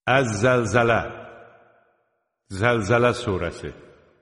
Əz-Zəlzələ Zəlzələ surəsi.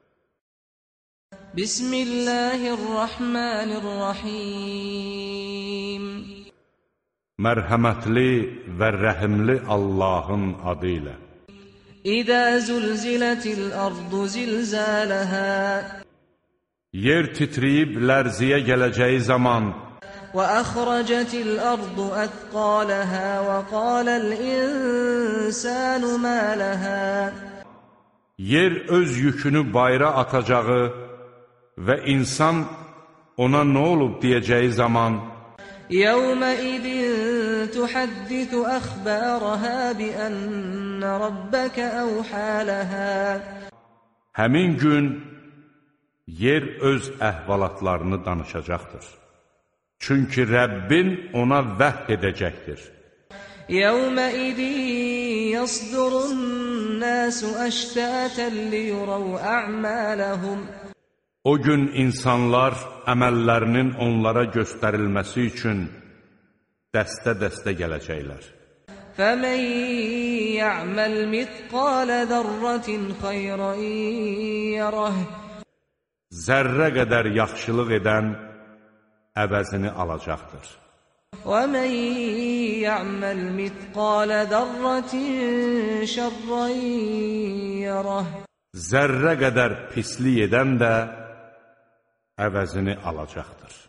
Bismillahirrahmanirrahim. Mərhəmətli və rəhimli Allahın adı ilə. İzə zülzilətil ardu zilzələhə. Yer titriyib lərziyə gələcəyi zaman. Və əxrəcətil ardu əthqaləhə və qaləl insanu mə ləhə. Yer öz yükünü bayra atacağı və insan ona nə olub deyəcəyi zaman. Yevməidin tuhaddisu əxbərəhə biənnə rabbəkə əvhə ləhə. Həmin gün yer öz əhvalatlarını danışacaqdır. Çünki Rəbbin ona vəhy edəcəkdir. Yevməidin yasdurun nəsu əştətən liyurav ə'mələhum. O gün insanlar əməllərinin onlara göstərilməsi üçün dəstə-dəstə gələcəklər. فَمَنْ يَعْمَلْ مِثْقَالَ ذَرَّةٍ خَيْرًا يَرَهُ. Zərrə qədər yaxşılıq edən əvəzini alacaqdır. وَمَنْ يَعْمَلْ مِثْقَالَ ذَرَّةٍ شَرًّا يَرَهُ. Zərrə qədər pislik edən də əvəzini alacaqdır.